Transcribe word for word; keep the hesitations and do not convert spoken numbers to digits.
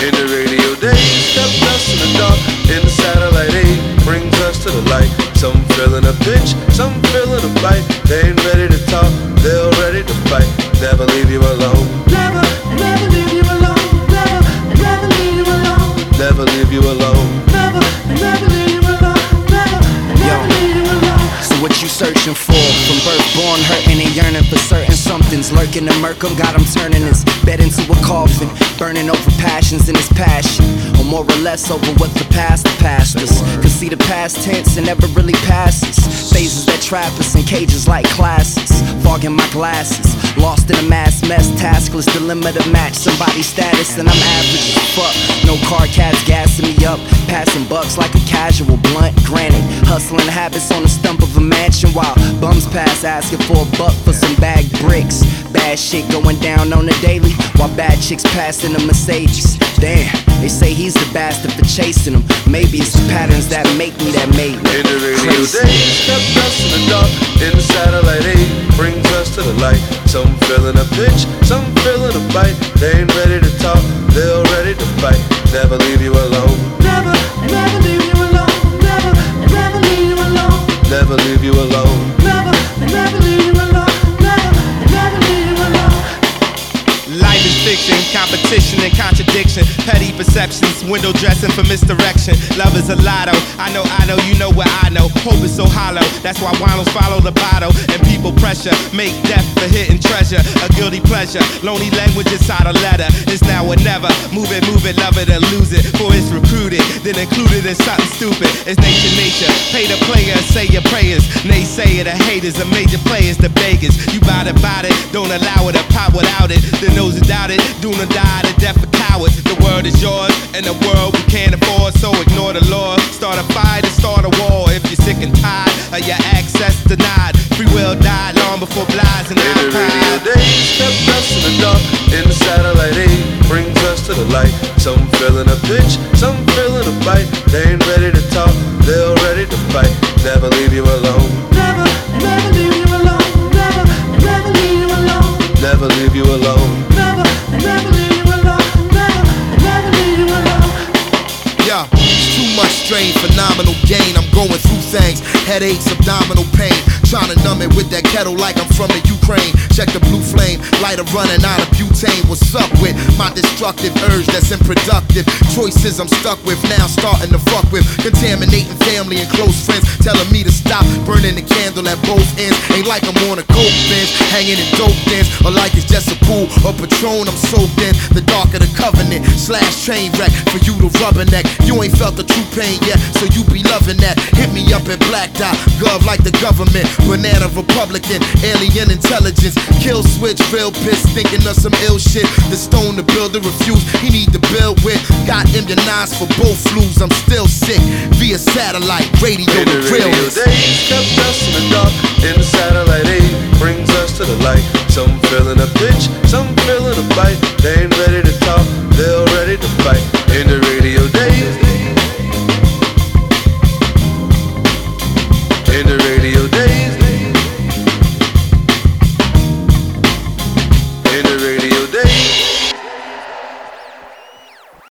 In the radio days, kept us in the dark. In the satellite age, brings us to the light. Some feeling a pinch, some feeling a bite. They ain't ready to talk, they're ready to fight. Never leave you alone. Never, never leave you alone. Never, never leave you alone. Never leave you alone. Never, never leave you alone. Never, never leave you alone. So what you searching for? From birth, born, hurting and yearning for certain somethings. Lurking to murk 'em, got 'em turning his bed into a coffin. Burning over passions in his passion, or more or less over what the past the past us. Cause see the past tense and never really passes. Phases that trap us in cages like classes. Fogging my glasses, lost in a mass mess. Taskless dilemma to match somebody's status, and I'm average as fuck. No car cats gassing me up, passing bucks like a casual blunt. Granted, hustling habits on the stump of a mansion, while bums pass asking for a buck for some bag bricks. Bad shit going down on the daily, while bad chicks passing the Mercedes. Damn, they say he's the bastard for chasing them. Maybe it's the patterns that make me that made me In the radio crazy. days, kept us in the dark. In the satellite age, brings us to the light. Some feeling a pinch, some feeling a bite. They ain't ready to talk, they're ready to fight. Never leave you alone. Never, never leave you alone. Never, never leave you alone. Never leave you alone. Never, never leave you alone. Never, never leave you alone. Life is fiction, competition and contradiction. Petty perceptions, window dressing for misdirection. Love is a lotto. I know, I know, you know what I know. Hope is so hollow. That's why winos follow the bottle. And people pressure make death for hidden treasure. A guilty pleasure. Lonely language inside a letter. It's now or never. Move it, move it, love it or lose it. For it's recruited, then included in something stupid. It's nature, nature. Pay the player and say your prayers. Naysayer, the haters, the major players, the beggars. You bout it, bout it. Don't allow it to pop without it. Then those who doubt it, do not die to death for cowards. The world is yours, and the world we can't afford, so ignore the law. Start a fight and start a war if you're sick and tired of your access denied. Free will died long before blinds and In the radio iPods. days, kept us in the dark. In the satellite age, brings us to the light. Some feeling a pinch, some feeling a bite. They ain't ready to talk, they're ready to fight. Never leave you alone. Never, never leave you alone. Never, never leave you alone. Never leave you alone. Never, never leave you alone. Never, never leave you alone. Yeah, it's too much strain, phenomenal gain. I'm going through things, headaches, abdominal pain. Trying to numb it with that kettle like I'm from the Ukraine. Check the blue flame, lighter running out of butane. What's up with my destructive urge that's unproductive? Choices I'm stuck with, now starting to fuck with. Contaminating family and close friends, telling me to stop burning the candle at both ends. Ain't like I'm on a coke bench, hanging in dope dens, or like it's just a pool or Patron I'm soaked in. The dark of the covenant, slash train wreck for you to rubberneck. You ain't felt the true pain yet, so you be loving that. Hit me up at Black Dot, gov like the government. Banana Republican, alien intelligence. Kill switch, real piss, thinking of some ill shit. The stone the builder refused, he need to build with. Got immunized for both flus, I'm still sick. Via satellite, radio, In the the real radio days, kept us in the dark. In the satellite age, brings us to the light. Some feeling a pinch, some feeling a bite. They ain't ready